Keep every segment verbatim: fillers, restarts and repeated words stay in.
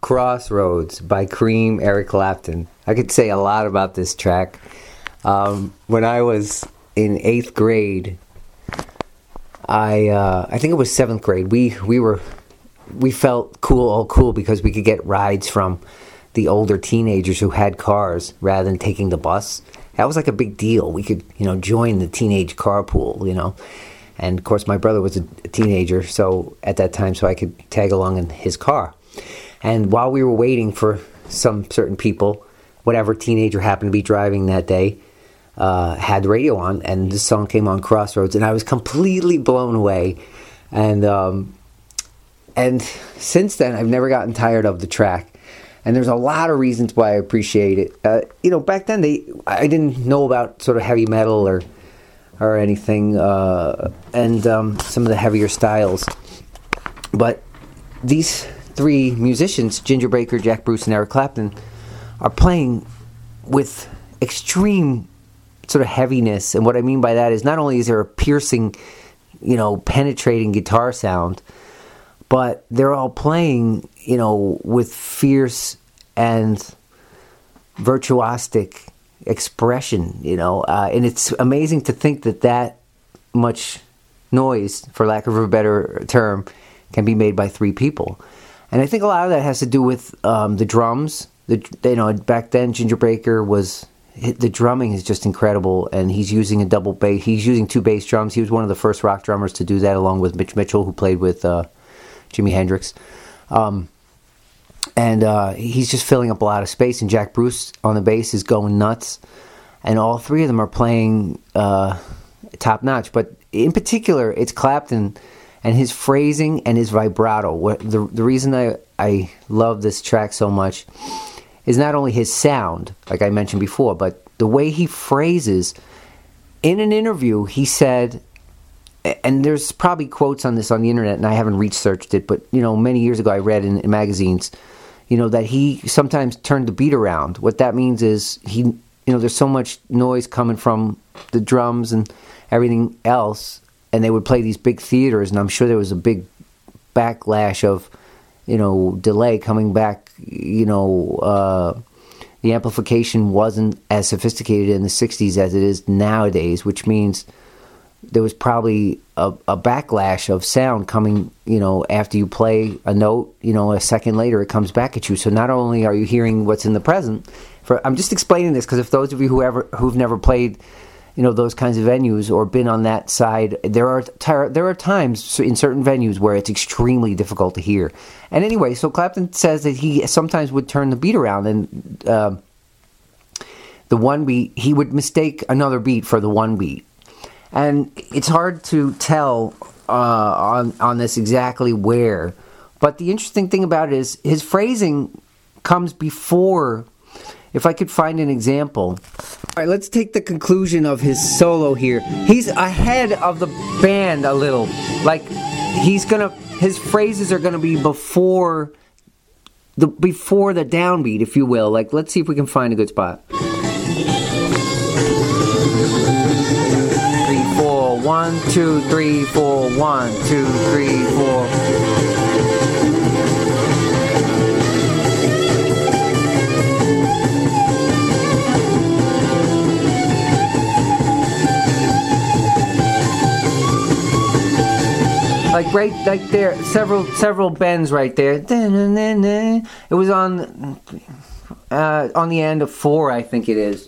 Crossroads by Cream, Eric Clapton. I could say a lot about this track. Um, when I was in eighth grade, I uh, I think it was seventh grade. We we were we felt cool, all cool, because we could get rides from the older teenagers who had cars rather than taking the bus. That was like a big deal. We could, you know, join the teenage carpool, you know. And of course, my brother was a teenager, so at that time, so I could tag along in his car. And while we were waiting for some certain people, whatever teenager happened to be driving that day, uh, had the radio on, and this song came on, Crossroads, and I was completely blown away. And um, and since then, I've never gotten tired of the track. And there's a lot of reasons why I appreciate it. Uh, you know, back then, they I didn't know about sort of heavy metal or or anything, uh, and um, some of the heavier styles. But these three musicians, Ginger Baker, Jack Bruce, and Eric Clapton, are playing with extreme sort of heaviness. And what I mean by that is not only is there a piercing, you know, penetrating guitar sound, but they're all playing, you know, with fierce and virtuosic expression, you know. Uh, and it's amazing to think that that much noise, for lack of a better term, can be made by three people. And I think a lot of that has to do with um, the drums. The, you know, back then, Ginger Baker was... the drumming is just incredible, and he's using a double bass. He's using two bass drums. He was one of the first rock drummers to do that, along with Mitch Mitchell, who played with uh, Jimi Hendrix. Um, and uh, he's just filling up a lot of space, and Jack Bruce on the bass is going nuts. And all three of them are playing uh, top-notch. But in particular, it's Clapton and his phrasing and his vibrato. What, the, the reason I, I love this track so much is not only his sound, like I mentioned before, but the way he phrases. In an interview, he said, and there's probably quotes on this on the internet, and I haven't researched it, but, you know, many years ago I read in, in magazines, you know, that he sometimes turned the beat around. What that means is he, you know, there's so much noise coming from the drums and everything else, and they would play these big theaters, and I'm sure there was a big backlash of, you know, delay coming back. You know, uh, the amplification wasn't as sophisticated in the sixties as it is nowadays, which means there was probably a, a backlash of sound coming, you know, after you play a note, you know, a second later it comes back at you. So not only are you hearing what's in the present, for I'm just explaining this because if those of you who ever, who've never played, you know, those kinds of venues or been on that side, there are tar- there are times in certain venues where it's extremely difficult to hear. And anyway, so Clapton says that he sometimes would turn the beat around, and uh, the one beat, he would mistake another beat for the one beat. And it's hard to tell uh, on on this exactly where, but the interesting thing about it is his phrasing comes before. If I could find an example. All right, let's take the conclusion of his solo here. He's ahead of the band a little. Like, he's gonna, his phrases are gonna be before the before the downbeat, if you will. Like, let's see if we can find a good spot. Three, four, one, two, three, four, one, two, three, four. Like right, like there, several several bends right there. It was on uh, on the end of four, I think it is.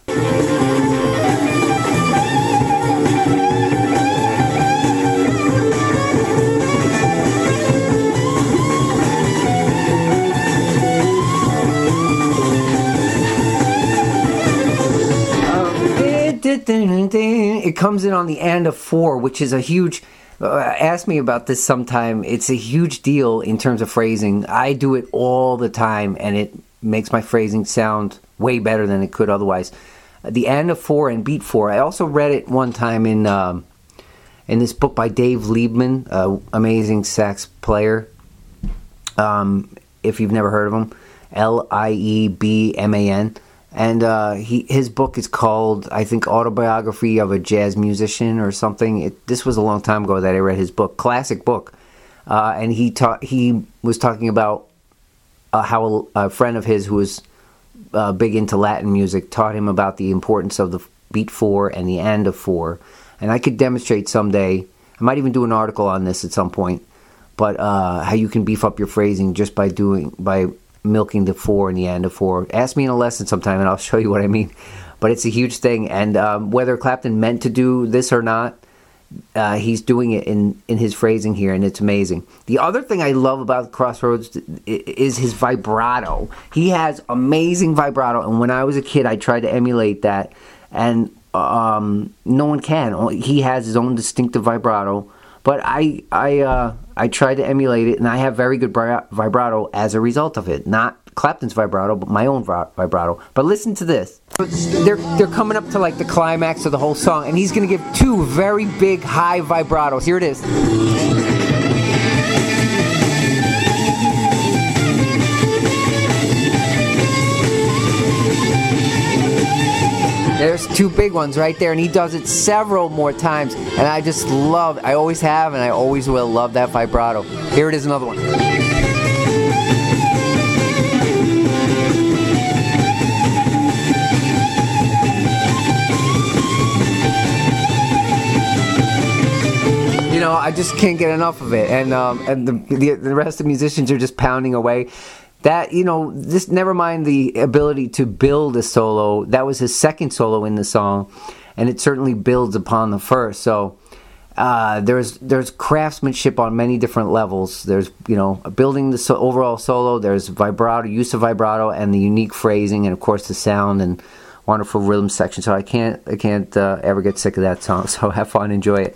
It comes in on the end of four, which is a huge. Uh, ask me about this sometime. It's a huge deal in terms of phrasing. I do it all the time, and it makes my phrasing sound way better than it could otherwise. The end of four and beat four. I also read it one time in um, in this book by Dave Liebman, an amazing sax player. Um, if you've never heard of him, L I E B M A N. And uh, he his book is called, I think, Autobiography of a Jazz Musician or something. It, this was a long time ago that I read his book. Classic book. Uh, and he ta- he was talking about uh, how a, a friend of his who was uh, big into Latin music taught him about the importance of the beat four and the end of four. And I could demonstrate someday, I might even do an article on this at some point, but uh, how you can beef up your phrasing just by doing by milking the four and the end of four. Ask me in a lesson sometime and I'll show you what I mean. But it's a huge thing, and um, whether Clapton meant to do this or not, uh, he's doing it in, in his phrasing here, and it's amazing. The other thing I love about Crossroads is his vibrato. He has amazing vibrato, and when I was a kid, I tried to emulate that, and um, no one can. He has his own distinctive vibrato, but I I uh, I tried to emulate it, and I have very good vibrato as a result of it. Not Clapton's vibrato, but my own vibrato. But listen to this. They're they're coming up to like the climax of the whole song, and he's going to give two very big high vibratos. Here it is. There's two big ones right there, and he does it several more times, and I just love, I always have, and I always will love that vibrato. Here it is, another one. You know, I just can't get enough of it, and um, and the, the the rest of the musicians are just pounding away. That, you know, this, never mind the ability to build a solo. That was his second solo in the song, and it certainly builds upon the first. So uh, there's there's craftsmanship on many different levels. There's, you know, building the so- overall solo. There's vibrato, use of vibrato, and the unique phrasing, and of course the sound and wonderful rhythm section. So I can't I can't uh, ever get sick of that song. So have fun, enjoy it.